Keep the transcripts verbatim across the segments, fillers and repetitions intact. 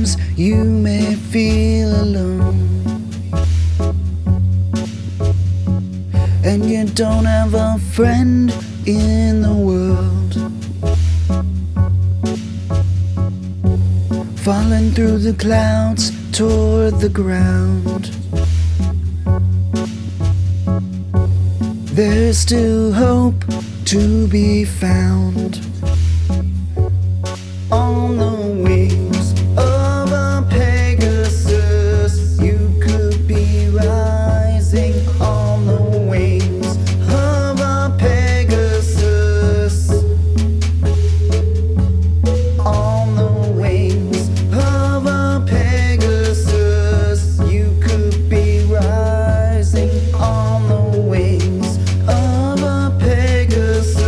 Sometimes you may feel alone, and you don't have a friend in the world. Falling through the clouds toward the ground, there's still hope to be found. On the wings of a Pegasus, you could be rising. On the wings of a Pegasus, on the wings of a Pegasus, you could be rising. On the wings of a Pegasus.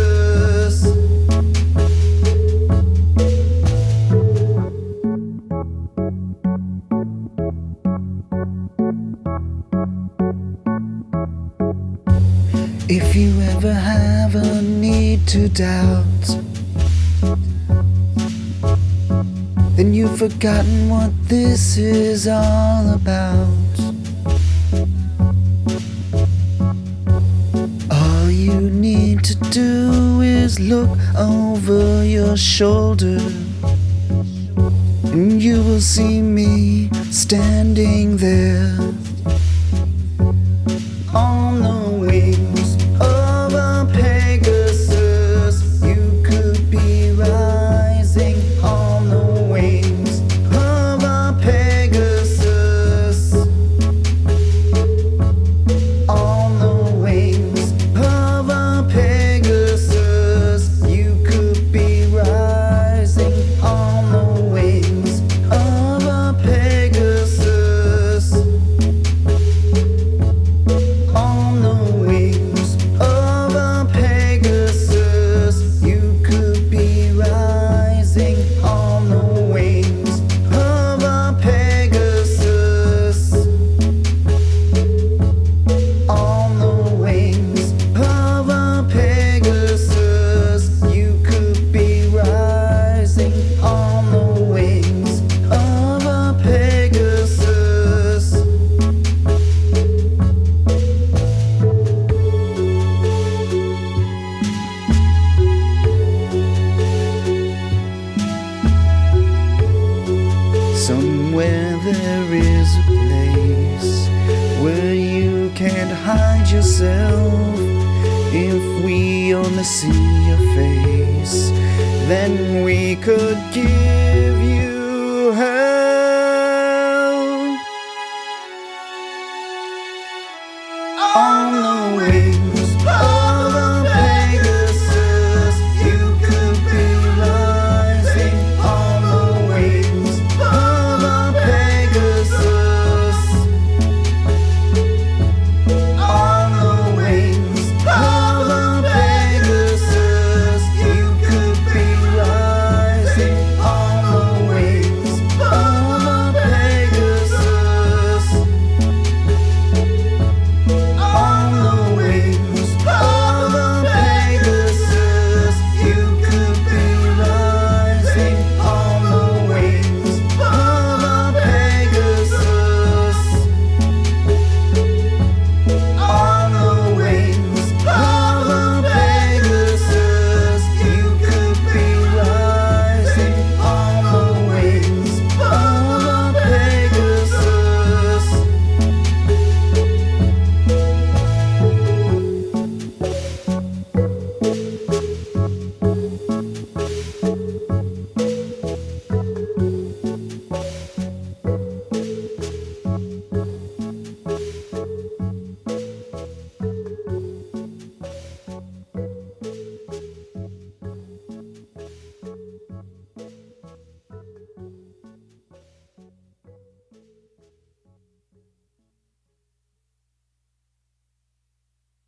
If you ever have a need to doubt, then you've forgotten what this is all about. All you need to do is look over your shoulder, and you will see me standing there. On the wings of a Pegasus, you could be rising. On the wings of a Pegasus, on the wings of a Pegasus, you could be rising. On the wings of a Pegasus, on the wings of a Pegasus, you could be rising. On the wings of a Pegasus, on the wings of a Pegasus, you could be rising. On the wings of a Pegasus. Somewhere there is a place where you can't hide yourself. If we only see your face, then we could give you help. On the way